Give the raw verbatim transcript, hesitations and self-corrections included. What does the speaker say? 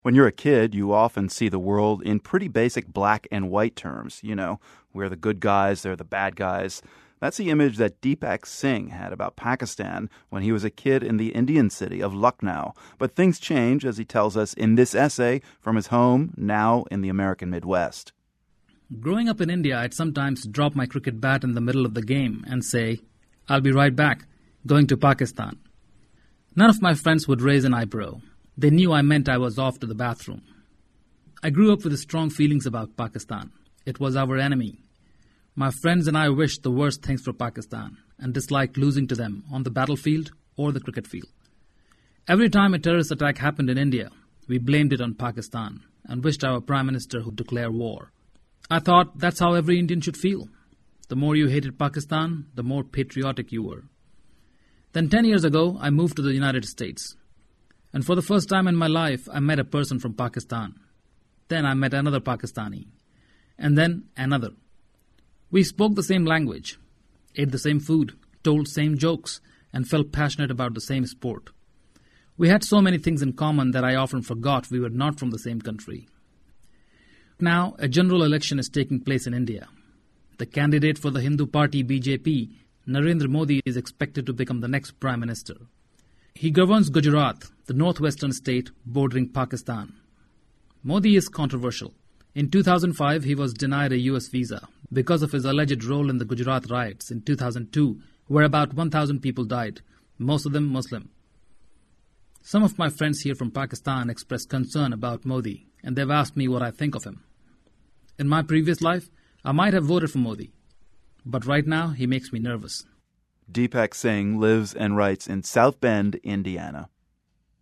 When you're a kid, you often see the world in pretty basic black and white terms. You know, we're the good guys, they're the bad guys. That's the image that Deepak Singh had about Pakistan when he was a kid in the Indian city of Lucknow. But things change, as he tells us in this essay from his home, now in the American Midwest. Growing up in India, I'd sometimes drop my cricket bat in the middle of the game and say, "I'll be right back, going to Pakistan." None of my friends would raise an eyebrow. They knew I meant I was off to the bathroom. I grew up with strong feelings about Pakistan. It was our enemy. My friends and I wished the worst things for Pakistan and disliked losing to them on the battlefield or the cricket field. Every time a terrorist attack happened in India, we blamed it on Pakistan and wished our Prime Minister would declare war. I thought that's how every Indian should feel. The more you hated Pakistan, the more patriotic you were. Then ten years ago, I moved to the United States. And for the first time in my life, I met a person from Pakistan. Then I met another Pakistani. And then another. We spoke the same language, ate the same food, told same jokes, and felt passionate about the same sport. We had so many things in common that I often forgot we were not from the same country. Now, a general election is taking place in India. The candidate for the Hindu party B J P, Narendra Modi, is expected to become the next Prime Minister. He governs Gujarat, the northwestern state bordering Pakistan. Modi is controversial. In two thousand five, he was denied a U S visa because of his alleged role in the Gujarat riots in two thousand two, where about one thousand people died, most of them Muslim. Some of my friends here from Pakistan expressed concern about Modi, and they've asked me what I think of him. In my previous life, I might have voted for Modi, but right now he makes me nervous. Deepak Singh lives and writes in South Bend, Indiana.